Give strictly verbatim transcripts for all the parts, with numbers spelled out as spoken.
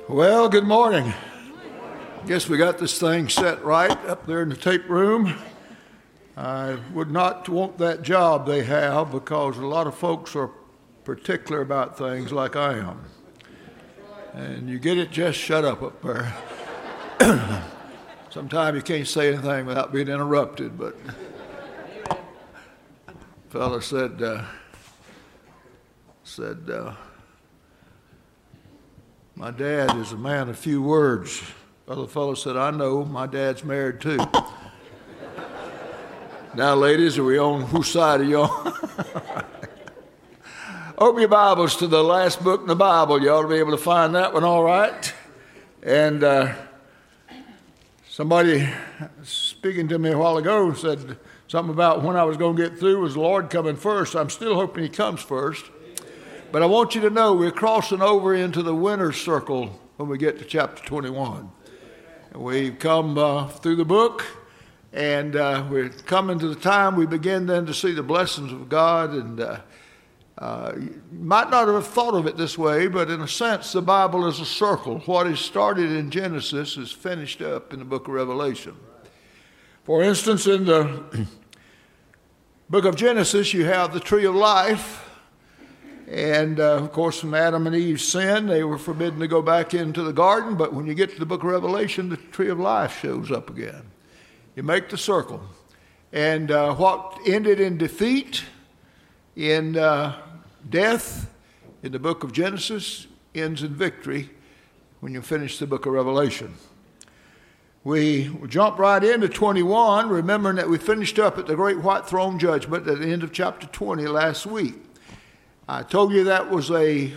Well, good morning. Guess we got this thing set right up there in the tape room. I would not want that job they have because a lot of folks are particular about things like I am. And you get it, just shut up up there. Sometimes you can't say anything without being interrupted, but fella said, uh, said, uh, my dad is a man of few words. Other fellow said, I know, my dad's married too. Now, ladies, are we on whose side are you on? Open your Bibles to the last book in the Bible. You ought to be able to find that one all right. And uh, somebody speaking to me a while ago said something about when I was going to get through was the Lord coming first. I'm still hoping he comes first. But I want you to know we're crossing over into the winner's circle when we get to chapter twenty-one. And we've come uh, through the book, and uh, we're coming to the time we begin then to see the blessings of God. And uh, uh, you might not have thought of it this way, but in a sense, the Bible is a circle. What is started in Genesis is finished up in the book of Revelation. For instance, in the book of Genesis, you have the tree of life. And, uh, of course, when Adam and Eve sinned, they were forbidden to go back into the garden. But when you get to the book of Revelation, the tree of life shows up again. You make the circle. And uh, what ended in defeat, in uh, death, in the book of Genesis, ends in victory when you finish the book of Revelation. We jump right into twenty-one, remembering that we finished up at the great white throne judgment at the end of chapter twenty last week. I told you that was a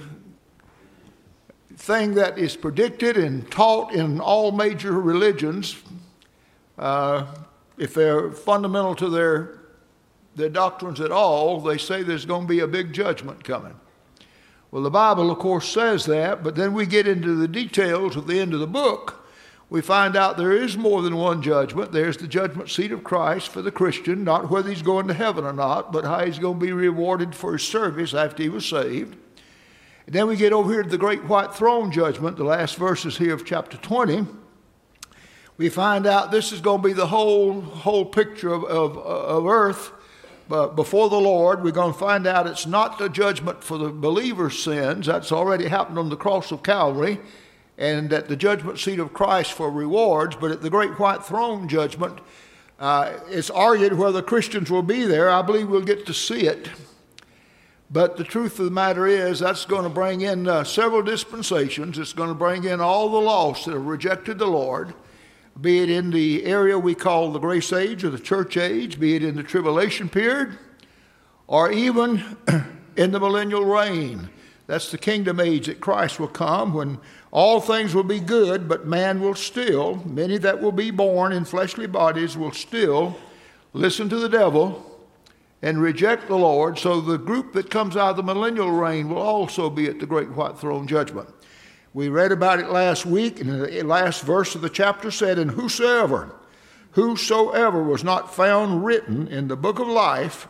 thing that is predicted and taught in all major religions. Uh, if they're fundamental to their, their doctrines at all, they say there's going to be a big judgment coming. Well, the Bible, of course, says that, but then we get into the details at the end of the book. We find out there is more than one judgment. There's the judgment seat of Christ for the Christian, not whether he's going to heaven or not, but how he's going to be rewarded for his service after he was saved. And then we get over here to the great white throne judgment, the last verses here of chapter twenty. We find out this is going to be the whole, whole picture of, of, of earth. But before the Lord, we're going to find out it's not the judgment for the believer's sins. That's already happened on the cross of Calvary. And at the judgment seat of Christ for rewards, but at the great white throne judgment, uh, it's argued whether Christians will be there. I believe we'll get to see it. But the truth of the matter is that's going to bring in uh, several dispensations. It's going to bring in all the lost that have rejected the Lord, be it in the area we call the grace age or the church age, be it in the tribulation period, or even in the millennial reign. That's the kingdom age that Christ will come when all things will be good, but man will still, many that will be born in fleshly bodies will still listen to the devil and reject the Lord. So the group that comes out of the millennial reign will also be at the great white throne judgment. We read about it last week, and the last verse of the chapter said, and whosoever, whosoever was not found written in the book of life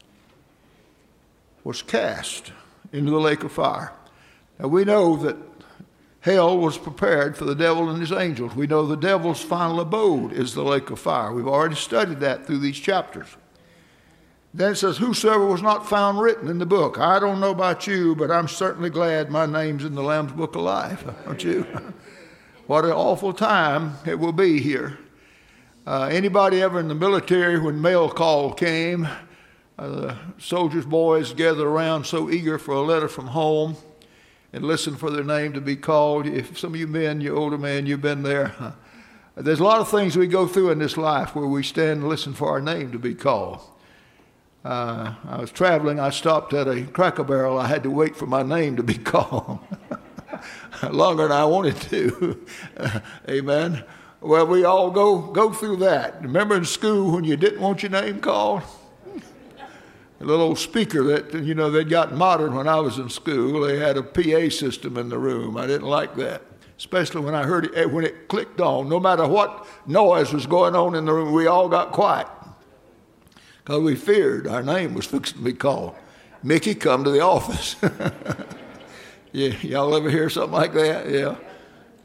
was cast into the lake of fire. Now we know that hell was prepared for the devil and his angels. We know the devil's final abode is the lake of fire. We've already studied that through these chapters. Then it says, whosoever was not found written in the book. I don't know about you, but I'm certainly glad my name's in the Lamb's Book of Life, aren't you? What an awful time it will be here. Uh, anybody ever in the military, when mail call came, uh, the soldiers' boys gathered around so eager for a letter from home and listen for their name to be called. If some of you men, you older men, you've been there. There's a lot of things we go through in this life where we stand and listen for our name to be called. Uh, I was traveling. I stopped at a Cracker Barrel. I had to wait for my name to be called longer than I wanted to. Amen. Well, we all go go through that. Remember in school when you didn't want your name called? A little old speaker that, you know, they'd gotten modern when I was in school. They had a P A system in the room. I didn't like that, especially when I heard it, when it clicked on. No matter what noise was going on in the room, we all got quiet because we feared our name was fixing to be called. Mickey, come to the office. Yeah, y'all ever hear something like that? Yeah.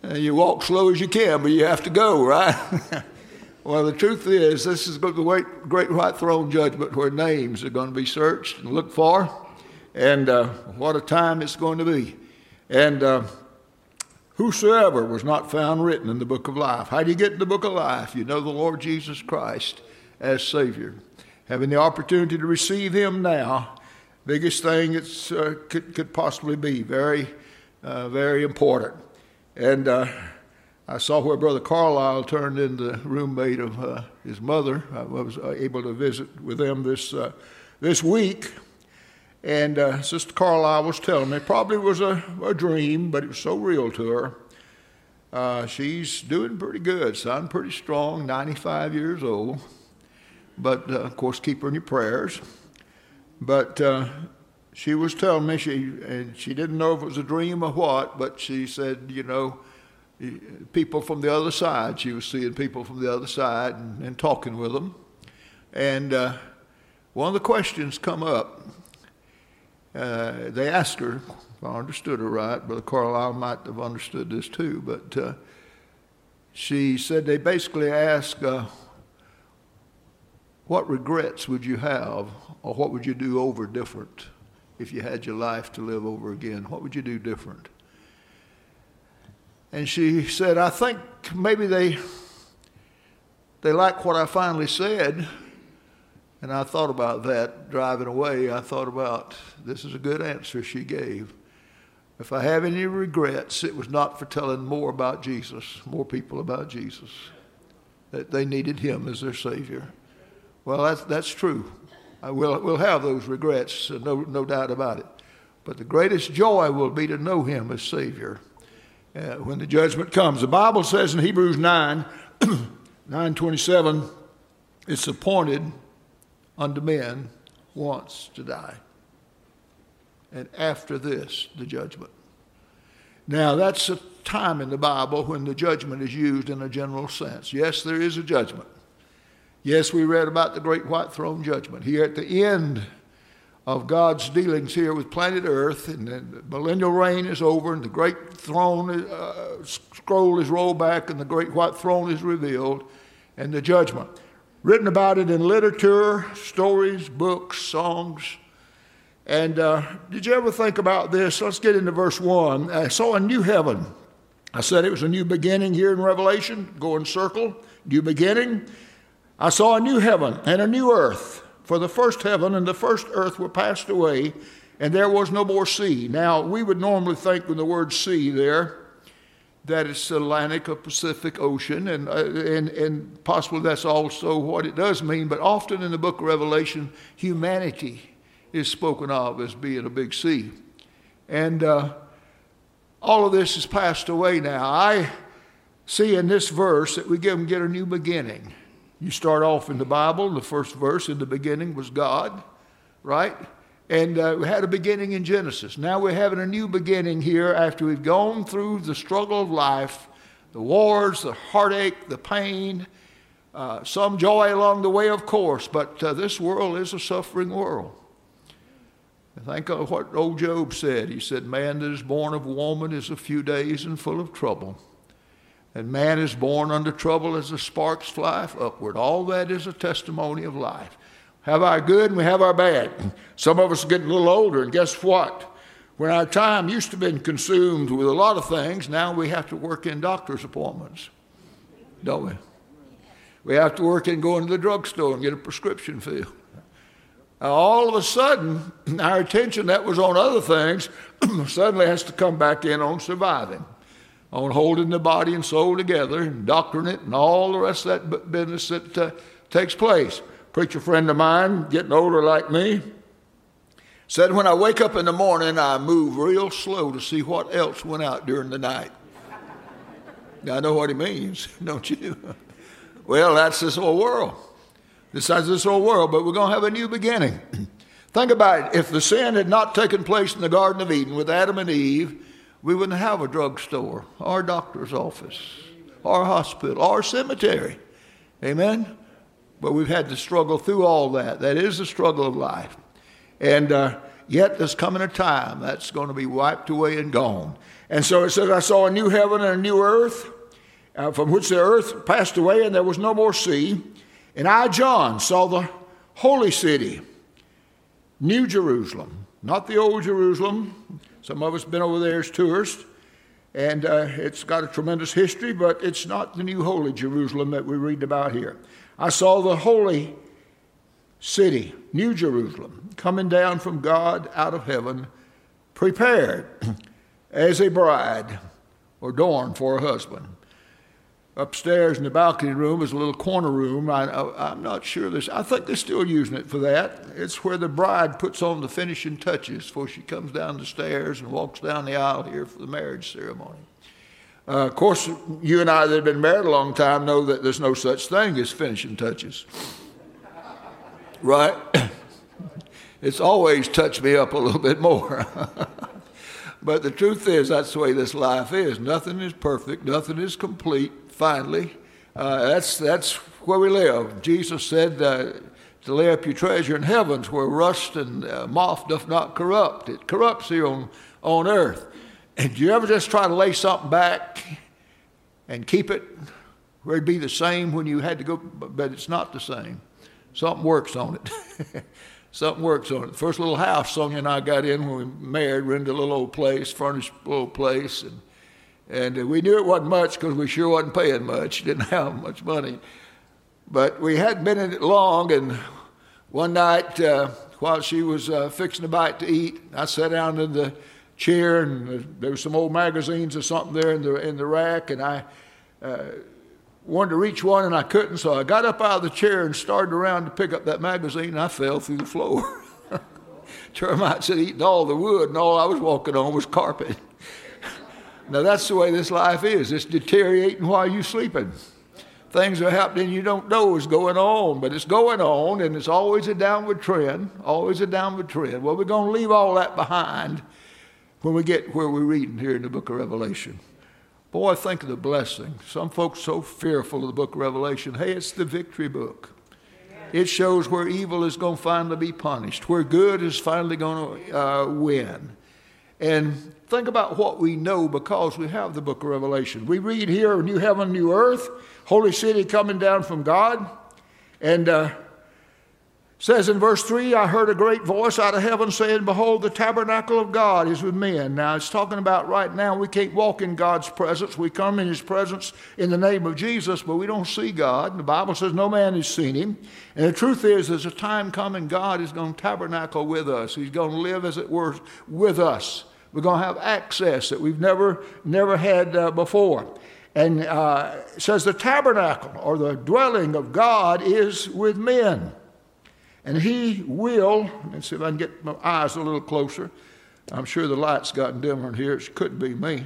And you walk slow as you can, but you have to go, right? Well, the truth is, this is the great, great white throne judgment where names are going to be searched and looked for. And uh, what a time it's going to be. And uh, whosoever was not found written in the book of life. How do you get in the book of life? You know the Lord Jesus Christ as Savior. Having the opportunity to receive him now, biggest thing it uh, could, could possibly be. Very, uh, very important. And uh, I saw where Brother Carlisle turned into roommate of uh, his mother. I was able to visit with them this uh, this week. And uh, Sister Carlisle was telling me, it probably was a, a dream, but it was so real to her. Uh, she's doing pretty good, sounding pretty strong, ninety-five years old. But, uh, of course, keep her in your prayers. But uh, she was telling me, she and she didn't know if it was a dream or what, but she said, you know, people from the other side. She was seeing people from the other side and, and talking with them. And uh, one of the questions come up. Uh, they asked her, if I understood her right, Brother Carlisle might have understood this too, but uh, she said they basically asked, uh, what regrets would you have, or what would you do over different if you had your life to live over again? What would you do different? And she said, I think maybe they they like what I finally said. And I thought about that driving away. I thought about, this is a good answer she gave. If I have any regrets, it was not for telling more about Jesus, more people about Jesus, that they needed him as their Savior. Well, that's, that's true. I will we'll have those regrets, no, no doubt about it. But the greatest joy will be to know him as Savior uh, when the judgment comes. The Bible says in Hebrews nine, nine twenty-seven, it's appointed unto men once to die, and after this, the judgment. Now, that's a time in the Bible when the judgment is used in a general sense. Yes, there is a judgment. Yes, we read about the great white throne judgment. Here at the end of God's dealings here with planet Earth, and the millennial reign is over, and the great throne uh, scroll is rolled back, and the great white throne is revealed, and the judgment. Written about it in literature, stories, books, songs. And uh, did you ever think about this? Let's get into verse one. I saw a new heaven. I said it was a new beginning here in Revelation. Go in circle. New beginning. I saw a new heaven and a new earth. For the first heaven and the first earth were passed away, and there was no more sea. Now, we would normally think with the word sea there, that it's the Atlantic or Pacific Ocean, and, uh, and and possibly that's also what it does mean, but often in the book of Revelation, humanity is spoken of as being a big sea. And uh, all of this has passed away now. I see in this verse that we get, get a new beginning. You start off in the Bible, the first verse, in the beginning was God, right? And uh, we had a beginning in Genesis. Now we're having a new beginning here after we've gone through the struggle of life, the wars, the heartache, the pain, uh, some joy along the way, of course, but uh, this world is a suffering world. Think of what old Job said. He said, man that is born of woman is a few days and full of trouble. And man is born under trouble as the sparks fly upward. All that is a testimony of life. Have our good and we have our bad. Some of us are getting a little older, and guess what? When our time used to have been consumed with a lot of things, now we have to work in doctor's appointments, don't we? We have to work in going to the drugstore and get a prescription filled. Now, all of a sudden, our attention that was on other things suddenly has to come back in on surviving, on holding the body and soul together and doctoring it and all the rest of that business that uh, takes place. Preacher friend of mine, getting older like me, said when I wake up in the morning, I move real slow to see what else went out during the night. Now, I know what he means, don't you? Well, that's this whole world. This is this whole world, but we're going to have a new beginning. Think about it. If the sin had not taken place in the Garden of Eden with Adam and Eve, we wouldn't have a drugstore, or a doctor's office, or a hospital, or a cemetery. Amen? But we've had to struggle through all that. That is the struggle of life. And uh, yet there's coming a time that's going to be wiped away and gone. And so it says, I saw a new heaven and a new earth, uh, from which the earth passed away, and there was no more sea. And I, John, saw the holy city, New Jerusalem, not the old Jerusalem. Some of us have been over there as tourists, and uh, it's got a tremendous history, but it's not the new holy Jerusalem that we read about here. I saw the holy city, New Jerusalem, coming down from God out of heaven, prepared as a bride adorned for a husband. Upstairs in the balcony room is a little corner room. I, I, I'm not sure this. I think they're still using it for that. It's where the bride puts on the finishing touches before she comes down the stairs and walks down the aisle here for the marriage ceremony. Uh, of course, you and I that have been married a long time know that there's no such thing as finishing touches. Right? It's always touched me up a little bit more. But the truth is, that's the way this life is. Nothing is perfect. Nothing is complete. Finally, uh, that's that's where we live. Jesus said uh, to lay up your treasure in heavens, where rust and uh, moth doth not corrupt. It corrupts here on, on earth. And do you ever just try to lay something back and keep it where it'd be the same when you had to go, but it's not the same. Something works on it. Something works on it. The first little house Sonia and I got in when we married, we rented a little old place, furnished little place, and and we knew it wasn't much because we sure wasn't paying much, didn't have much money. But we hadn't been in it long, and one night uh, while she was uh, fixing a bite to eat, I sat down in the chair, and there were some old magazines or something there in the in the rack, and I uh, wanted to reach one, and I couldn't, so I got up out of the chair and started around to pick up that magazine, and I fell through the floor. Termites had eaten all the wood, and all I was walking on was carpet. Now, that's the way this life is. It's deteriorating while you're sleeping. Things are happening you don't know is going on, but it's going on, and it's always a downward trend, always a downward trend. Well, we're going to leave all that behind when we get where we're reading here in the book of Revelation. Boy, think of the blessing. Some folks so fearful of the book of Revelation. Hey, it's the victory book. Amen. It shows where evil is going to finally be punished, where good is finally going to uh, win. And think about what we know because we have the book of Revelation. We read here, new heaven, new earth, holy city coming down from God. And uh, says in verse three, I heard a great voice out of heaven saying, behold, the tabernacle of God is with men. Now, it's talking about right now we can't walk in God's presence. We come in his presence in the name of Jesus, but we don't see God. And the Bible says no man has seen him. And the truth is, there's a time coming, God is going to tabernacle with us. He's going to live, as it were, with us. We're going to have access that we've never, never had uh, before. And uh, it says the tabernacle, or the dwelling of God, is with men. And he will, let's see if I can get my eyes a little closer. I'm sure the light's gotten dimmer in here. It couldn't be me.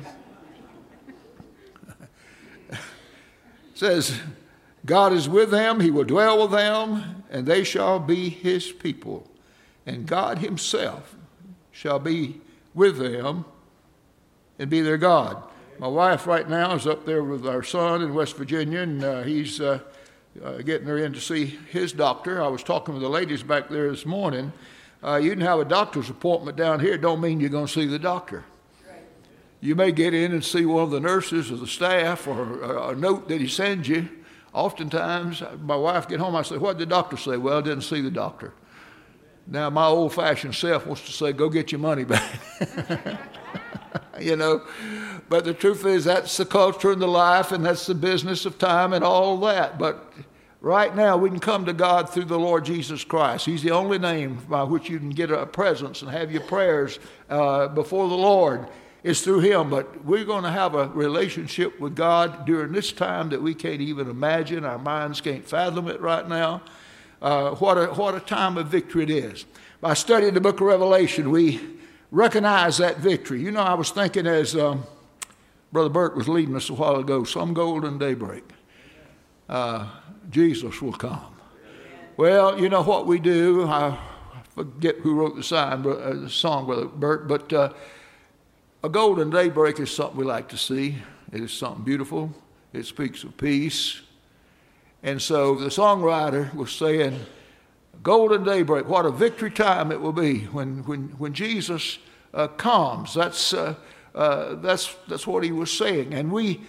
It says, God is with them, he will dwell with them, and they shall be his people. And God himself shall be with them and be their God. My wife right now is up there with our son in West Virginia, and uh, he's uh, uh, getting her in to see his doctor. I was talking with the ladies back there this morning. Uh, you can have a doctor's appointment down here. Don't mean you're going to see the doctor. You may get in and see one of the nurses or the staff or a, a note that he sends you. Oftentimes, my wife get home, I say, what did the doctor say? Well, I didn't see the doctor. Now, my old-fashioned self wants to say, go get your money back. You know, but the truth is that's the culture and the life, and that's the business of time and all that. But right now, we can come to God through the Lord Jesus Christ. He's the only name by which you can get a presence and have your prayers uh, before the Lord. It's through him. But we're going to have a relationship with God during this time that we can't even imagine. Our minds can't fathom it right now. Uh, what a what a time of victory it is. By studying the book of Revelation, we recognize that victory. You know, I was thinking as um, Brother Bert was leading us a while ago, some golden daybreak, uh, Jesus will come. Well, you know what we do. I forget who wrote the, sign, uh, the song, Brother Bert, but uh, a golden daybreak is something we like to see. It is something beautiful. It speaks of peace. And so the songwriter was saying, golden daybreak. What a victory time it will be when when when Jesus uh, comes. That's uh, uh, that's that's what he was saying. And we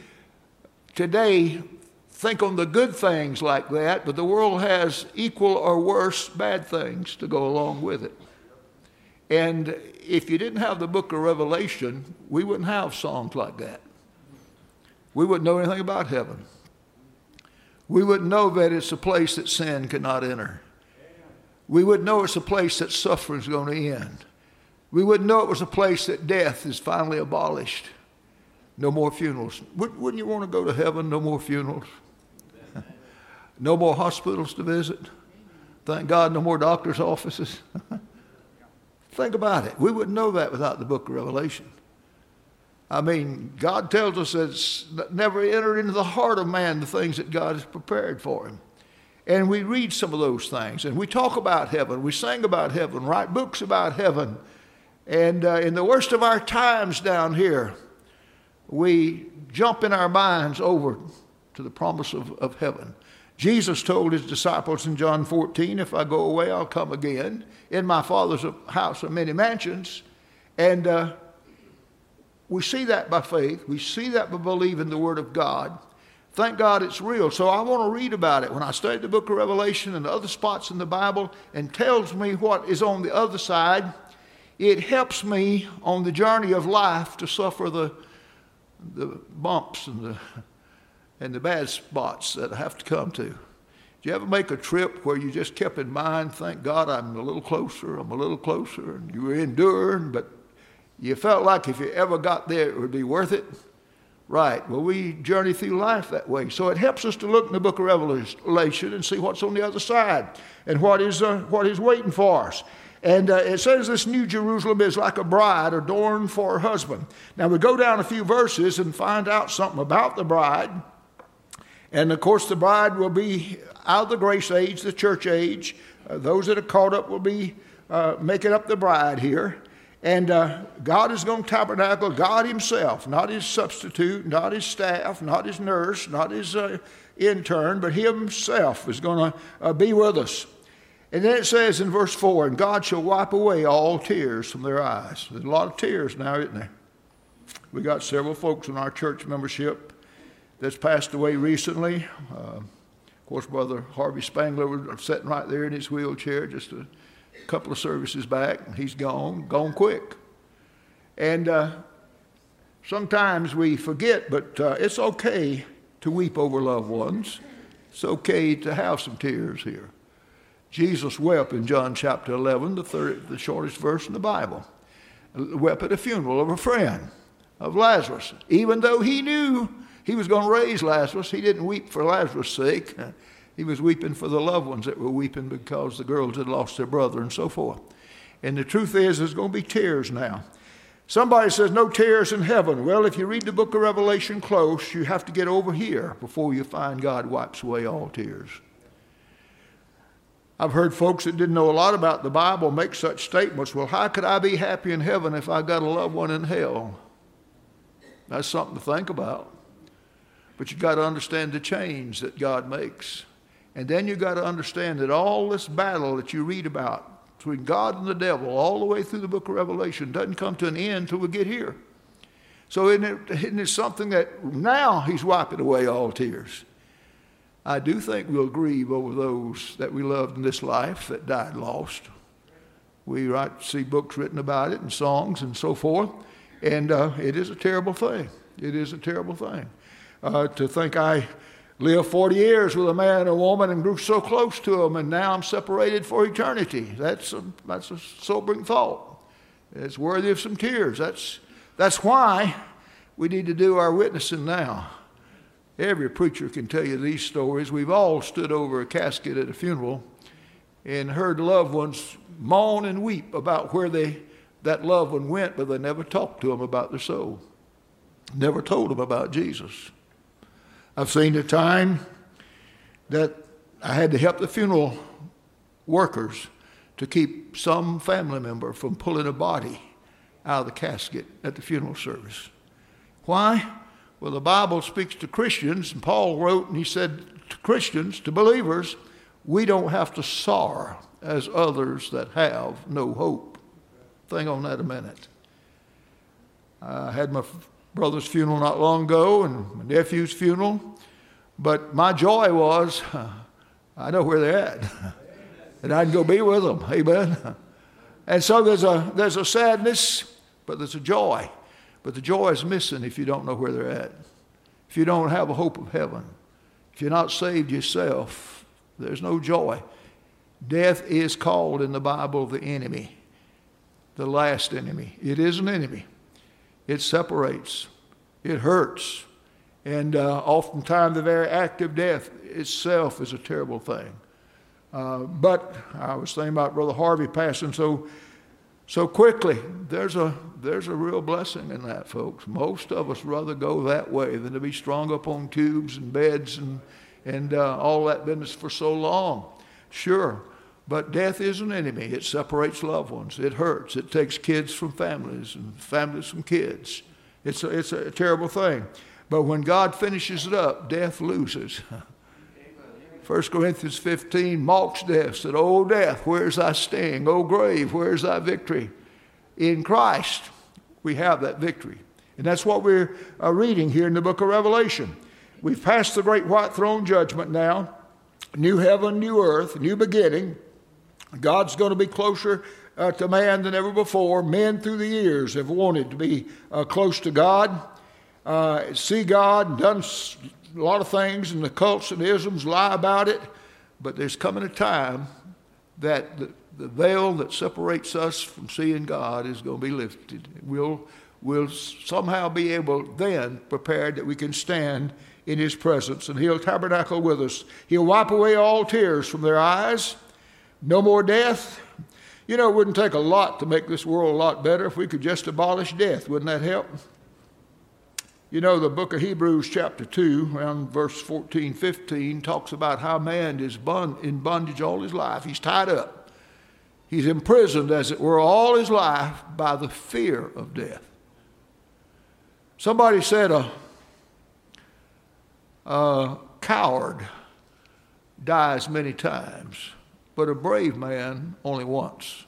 today think on the good things like that, but the world has equal or worse bad things to go along with it. And if you didn't have the book of Revelation, we wouldn't have songs like that. We wouldn't know anything about heaven. We wouldn't know that it's a place that sin cannot enter. We wouldn't know it's a place that suffering is going to end. We wouldn't know it was a place that death is finally abolished. No more funerals. Wouldn't you want to go to heaven? No more funerals. No more hospitals to visit. Thank God, no more doctor's offices. Think about it. We wouldn't know that without the book of Revelation. I mean, God tells us that it's never entered into the heart of man the things that God has prepared for him. And we read some of those things, and we talk about heaven. We sing about heaven, write books about heaven. And uh, in the worst of our times down here, we jump in our minds over to the promise of, of heaven. Jesus told his disciples in John fourteen, if I go away, I'll come again. In my Father's house are many mansions. And uh, we see that by faith. We see that by believing the Word of God. Thank God it's real. So I want to read about it. When I study the book of Revelation and other spots in the Bible and tells me what is on the other side, it helps me on the journey of life to suffer the, the bumps and the and the bad spots that I have to come to. Did you ever make a trip where you just kept in mind, thank God I'm a little closer, I'm a little closer, and you were enduring, but you felt like if you ever got there, it would be worth it? Right. Well, we journey through life that way. So it helps us to look in the book of Revelation and see what's on the other side and what is, uh, what is waiting for us. And uh, it says this New Jerusalem is like a bride adorned for her husband. Now we go down a few verses and find out something about the bride. And, of course, the bride will be out of the grace age, the church age. Uh, those that are caught up will be uh, making up the bride here. And uh, God is going to tabernacle, God himself, not his substitute, not his staff, not his nurse, not his uh, intern, but himself is going to uh, be with us. And then it says in verse four, and God shall wipe away all tears from their eyes. There's a lot of tears now, isn't there? We got several folks in our church membership that's passed away recently. Uh, of course, Brother Harvey Spangler was sitting right there in his wheelchair just a couple of services back. He's gone, gone quick. And uh, sometimes we forget, but uh, it's okay to weep over loved ones. It's okay to have some tears here. Jesus wept in John chapter eleven, the, third, the shortest verse in the Bible. Wept at a funeral of a friend, of Lazarus. Even though he knew he was going to raise Lazarus, he didn't weep for Lazarus' sake. He was weeping for the loved ones that were weeping because the girls had lost their brother and so forth. And the truth is, there's going to be tears now. Somebody says, no tears in heaven. Well, if you read the book of Revelation close, you have to get over here before you find God wipes away all tears. I've heard folks that didn't know a lot about the Bible make such statements. Well, how could I be happy in heaven if I got a loved one in hell? That's something to think about. But you've got to understand the change that God makes. And then you've got to understand that all this battle that you read about between God and the devil all the way through the book of Revelation doesn't come to an end until we get here. So isn't it, isn't it something that now he's wiping away all tears? I do think we'll grieve over those that we loved in this life that died lost. We write, see books written about it and songs and so forth. And uh, it is a terrible thing. It is a terrible thing. Uh, to think I lived forty years with a man and a woman and grew so close to them, and now I'm separated for eternity. That's a, that's a sobering thought. It's worthy of some tears. That's, that's why we need to do our witnessing now. Every preacher can tell you these stories. We've all stood over a casket at a funeral and heard loved ones moan and weep about where they that loved one went, but they never talked to them about their soul. Never told them about Jesus. I've seen the time that I had to help the funeral workers to keep some family member from pulling a body out of the casket at the funeral service. Why? Well, the Bible speaks to Christians, and Paul wrote and he said to Christians, to believers, we don't have to sorrow as others that have no hope. Think on that a minute. I had my brother's funeral not long ago and my nephew's funeral, but my joy was, I know where they're at, and I can go be with them. Amen. And so there's a there's a sadness, but there's a joy. But the joy is missing if you don't know where they're at. If you don't have a hope of heaven. If you're not saved yourself, there's no joy. Death is called in the Bible the enemy, the last enemy. It is an enemy. It separates. It hurts. And uh, oftentimes the very act of death itself is a terrible thing. Uh, but I was thinking about Brother Harvey passing so so quickly. There's a there's a real blessing in that, folks. Most of us rather go that way than to be strung up on tubes and beds and and uh, all that business for so long. Sure, but death is an enemy. It separates loved ones. It hurts. It takes kids from families and families from kids. It's a, it's a terrible thing. But when God finishes it up, death loses. First Corinthians fifteen mocks death, said, "O death, where's thy sting? O grave, where's thy victory?" In Christ, we have that victory. And that's what we're uh, reading here in the book of Revelation. We've passed the great white throne judgment now. New heaven, new earth, new beginning. God's going to be closer uh, to man than ever before. Men through the years have wanted to be uh, close to God, uh, see God, done a lot of things, and the cults and isms lie about it, but there's coming a time that the, the veil that separates us from seeing God is going to be lifted. We'll, we'll somehow be able then, prepared that we can stand in his presence, and he'll tabernacle with us. He'll wipe away all tears from their eyes. No more death. You know, it wouldn't take a lot to make this world a lot better if we could just abolish death. Wouldn't that help? You know, the book of Hebrews chapter two, around verse fourteen, fifteen, talks about how man is in bondage all his life. He's tied up. He's imprisoned, as it were, all his life by the fear of death. Somebody said a, a coward dies many times, but a brave man only once.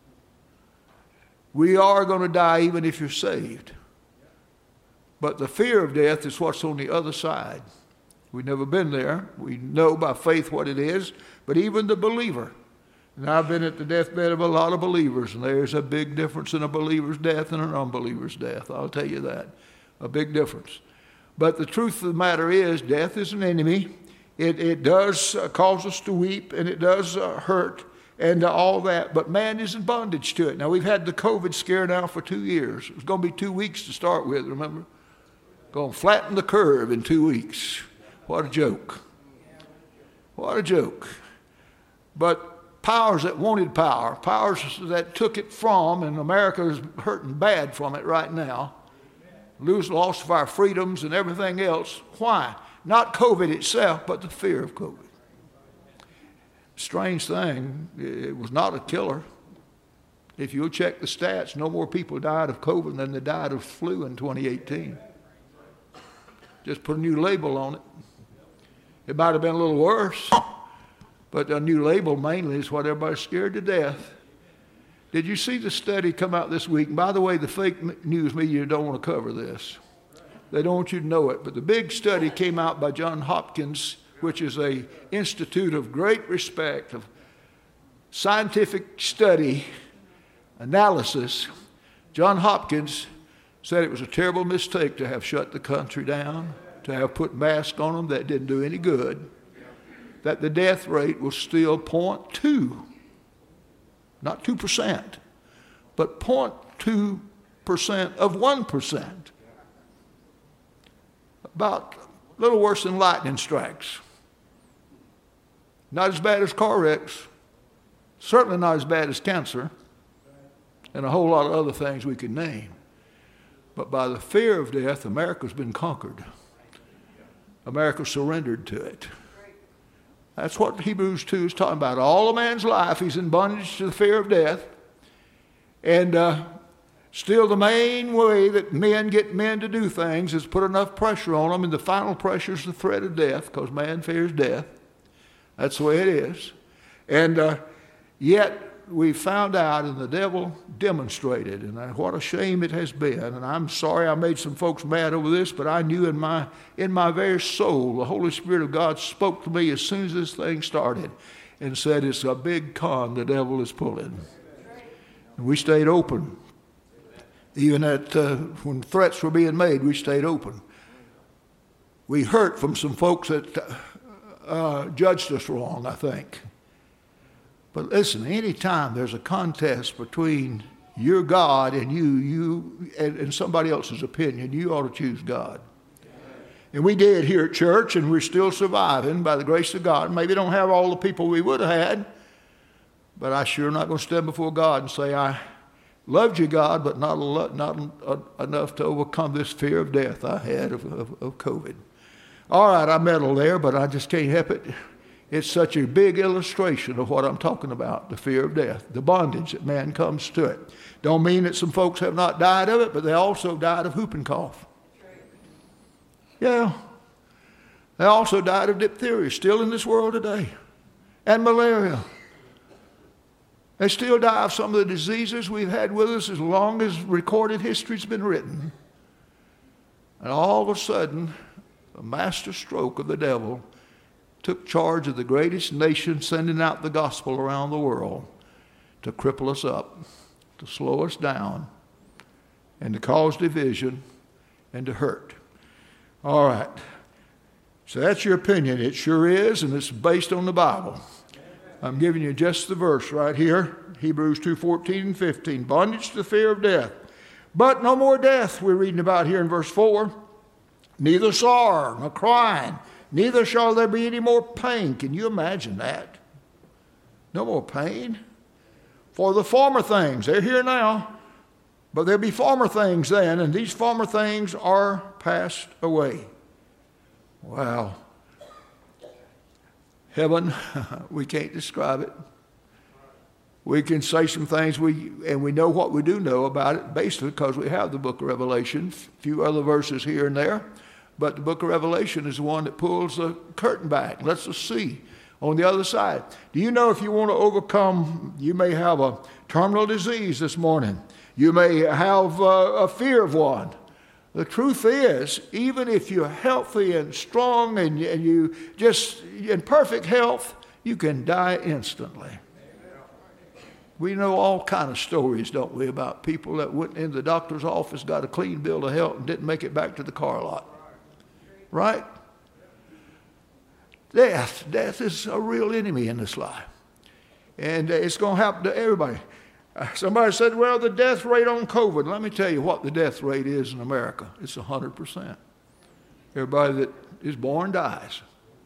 We are going to die even if you're saved. But the fear of death is what's on the other side. We've never been there. We know by faith what it is. But even the believer, and I've been at the deathbed of a lot of believers, and there's a big difference in a believer's death and an unbeliever's death. I'll tell you that. A big difference. But the truth of the matter is, death is an enemy. It, it does uh, cause us to weep, and it does uh, hurt, and uh, all that. But man is in bondage to it. Now, we've had the COVID scare now for two years. It was going to be two weeks to start with, remember? Going to flatten the curve in two weeks. What a joke. What a joke. But powers that wanted power, powers that took it from, and America is hurting bad from it right now, lose loss of our freedoms and everything else. Why? Not COVID itself, but the fear of COVID. Strange thing, it was not a killer. If you'll check the stats, no more people died of COVID than they died of flu in twenty eighteen. Just put a new label on it. It might have been a little worse, but a new label mainly is what everybody's scared to death. Did you see the study come out this week? And by the way, the fake news media don't want to cover this. They don't want you to know it. But the big study came out by Johns Hopkins, which is an institute of great respect, of scientific study, analysis. Johns Hopkins said it was a terrible mistake to have shut the country down, to have put masks on them that didn't do any good, that the death rate was still zero point two, not two percent, but zero point two percent of one percent. About a little worse than lightning strikes. Not as bad as car wrecks, certainly not as bad as cancer, and a whole lot of other things we could name. But by the fear of death, America's been conquered. America surrendered to it. That's what Hebrews two is talking about. All a man's life, he's in bondage to the fear of death. And uh, still the main way that men get men to do things is put enough pressure on them, and the final pressure is the threat of death, because man fears death. That's the way it is. And uh, Yet we found out, and the devil demonstrated, and what a shame it has been. And I'm sorry I made some folks mad over this, but I knew in my in my very soul, the Holy Spirit of God spoke to me as soon as this thing started and said, it's a big con the devil is pulling. And we stayed open. Even at uh, when threats were being made, we stayed open. We heard from some folks that uh, judged us wrong, I think. But listen, any time there's a contest between your God and you, you and, and somebody else's opinion, you ought to choose God. And we did here at church, and we're still surviving by the grace of God. Maybe don't have all the people we would have had, but I sure not going to stand before God and say, I loved you, God, but not, a lot, not a, enough to overcome this fear of death I had of, of, of COVID. All right, I meddle there, but I just can't help it. It's such a big illustration of what I'm talking about, the fear of death, the bondage that man comes to it. Don't mean that some folks have not died of it, but they also died of whooping cough. Yeah. They also died of diphtheria, still in this world today, and malaria. They still die of some of the diseases we've had with us as long as recorded history's been written. And all of a sudden, the master stroke of the devil took charge of the greatest nation sending out the gospel around the world to cripple us up, to slow us down, and to cause division and to hurt. All right. So that's your opinion. It sure is, and it's based on the Bible. I'm giving you just the verse right here, Hebrews two fourteen and fifteen. Bondage to the fear of death. But no more death, we're reading about here in verse four. Neither sorrow nor crying, neither shall there be any more pain. Can you imagine that? No more pain. For the former things, they're here now, but there'll be former things then, and these former things are passed away. Wow. Heaven, we can't describe it. We can say some things, we and we know what we do know about it, basically because we have the book of Revelation, a few other verses here and there. But the book of Revelation is the one that pulls the curtain back, lets us see on the other side. Do you know if you want to overcome, you may have a terminal disease this morning. You may have a, a fear of one. The truth is, even if you're healthy and strong and, and you just in perfect health, you can die instantly. We know all kind of stories, don't we, about people that went in the doctor's office, got a clean bill of health, and didn't make it back to the car lot. Right? Death. Death is a real enemy in this life. And it's going to happen to everybody. Uh, somebody said, well, the death rate on COVID. Let me tell you what the death rate is in America. It's one hundred percent. Everybody that is born dies.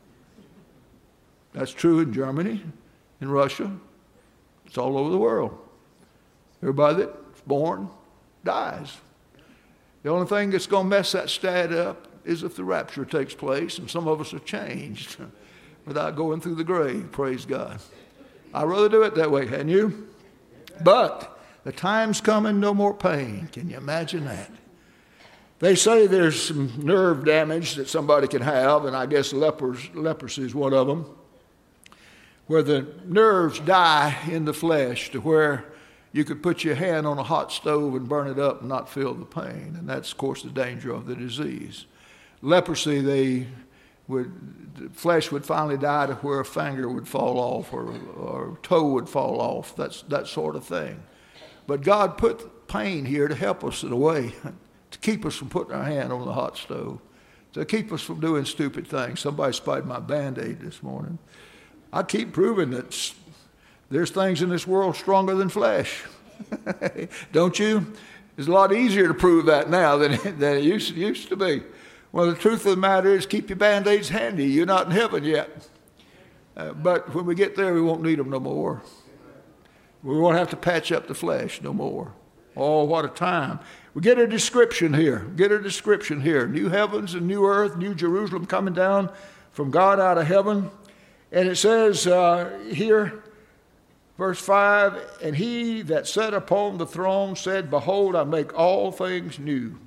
That's true in Germany, in Russia. It's all over the world. Everybody that's born dies. The only thing that's going to mess that stat up is if the rapture takes place and some of us are changed without going through the grave, praise God. I'd rather do it that way, hadn't you? But the time's coming, no more pain. Can you imagine that? They say there's some nerve damage that somebody can have, and I guess lepers, leprosy is one of them, where the nerves die in the flesh to where you could put your hand on a hot stove and burn it up and not feel the pain. And that's, of course, the danger of the disease. Leprosy, they would, the flesh would finally die to where a finger would fall off or, or a toe would fall off, that's that sort of thing. But God put pain here to help us in a way, to keep us from putting our hand on the hot stove, to keep us from doing stupid things. Somebody spied my Band-Aid this morning. I keep proving that there's things in this world stronger than flesh. Don't you? It's a lot easier to prove that now than, than it used, used to be. Well, the truth of the matter is keep your Band-Aids handy. You're not in heaven yet. Uh, but when we get there, we won't need them no more. We won't have to patch up the flesh no more. Oh, what a time. We get a description here. Get a description here. New heavens and new earth, new Jerusalem coming down from God out of heaven. And it says uh, here, verse five, and he that sat upon the throne said, behold, I make all things new.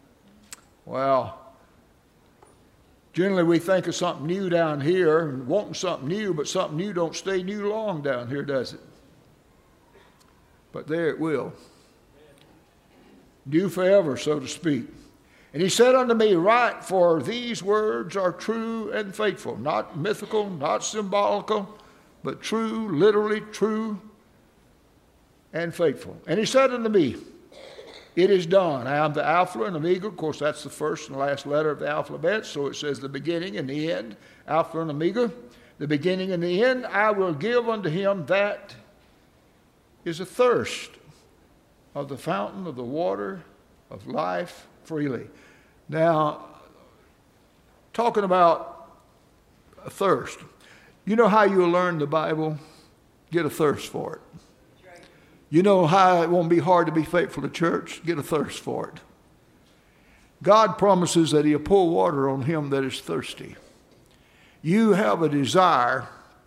Wow. Generally, we think of something new down here and wanting something new, but something new don't stay new long down here, does it? but there it will. Do forever, so to speak. And he said unto me, write, for these words are true and faithful, not mythical, not symbolical, but true, literally true and faithful. And he said unto me, it is done. I am the Alpha and Omega. Of course, that's the first and last letter of the alphabet, so it says the beginning and the end, Alpha and Omega. The beginning and the end, I will give unto him that is athirst of the fountain of the water of life freely. Now, talking about a thirst, you know how you learn the Bible? Get a thirst for it. You know how it won't be hard to be faithful to church? Get a thirst for it. God promises that he'll pour water on him that is thirsty. You have a desire,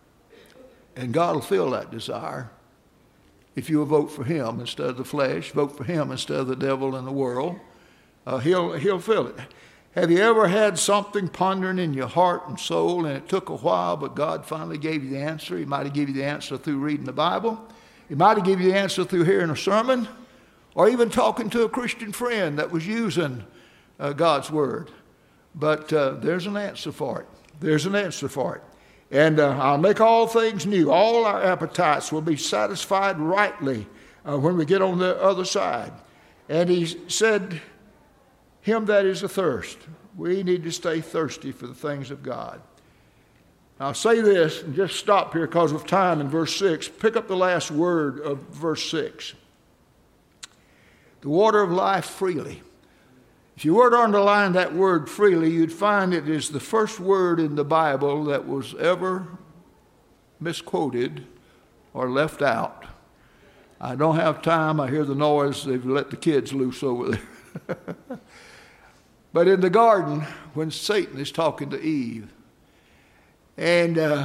and God will fill that desire if you will vote for him instead of the flesh, vote for him instead of the devil and the world. Uh, he'll, he'll fill it. Have you ever had something pondering in your heart and soul, and it took a while, but God finally gave you the answer? He might have given you the answer through reading the Bible. He might have given you the answer through hearing a sermon, or even talking to a Christian friend that was using uh, God's word. But uh, there's an answer for it. There's an answer for it. And uh, I'll make all things new. All our appetites will be satisfied rightly uh, when we get on the other side. And he said, him that is athirst. We need to stay thirsty for the things of God. I'll say this and just stop here because of time in verse six. Pick up the last word of verse six. The water of life freely. If you were to underline that word freely, you'd find it is the first word in the Bible that was ever misquoted or left out. I don't have time. I hear the noise. They've let the kids loose over there. But in the garden, when Satan is talking to Eve, and uh,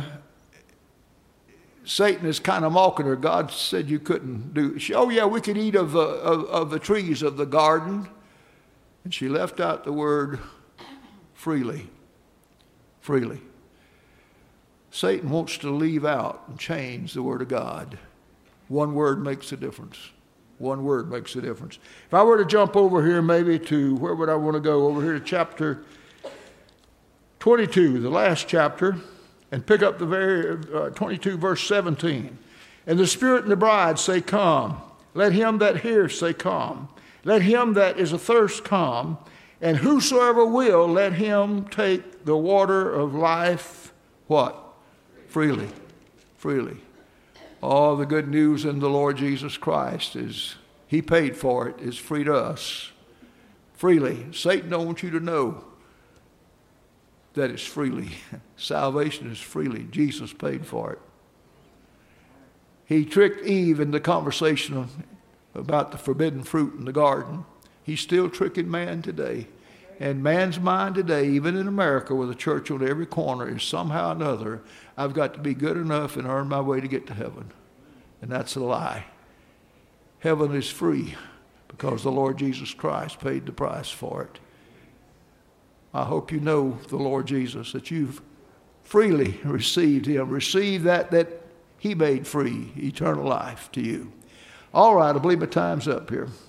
Satan is kind of mocking her. God said you couldn't do. She, oh yeah, we could eat of the of, of the trees of the garden, and she left out the word freely. Freely. Satan wants to leave out and change the word of God. One word makes a difference. One word makes a difference. If I were to jump over here maybe to, where would I want to go? Over here to chapter twenty-two, the last chapter, and pick up the very uh, twenty-two, verse seventeen. And the Spirit and the bride say, come. Let him that hears say, come. Let him that is athirst come. And whosoever will, let him take the water of life, what? Freely. Freely. All the good news in the Lord Jesus Christ is he paid for it, is free to us. Freely. Satan don't want you to know that it's freely. Salvation is freely. Jesus paid for it. He tricked Eve in the conversation about the forbidden fruit in the garden. He's still tricking man today. And man's mind today, even in America with a church on every corner, is somehow or another, I've got to be good enough and earn my way to get to heaven. And that's a lie. Heaven is free because the Lord Jesus Christ paid the price for it. I hope you know the Lord Jesus, that you've freely received him. Received that that he made free, eternal life to you. All right, I believe my time's up here.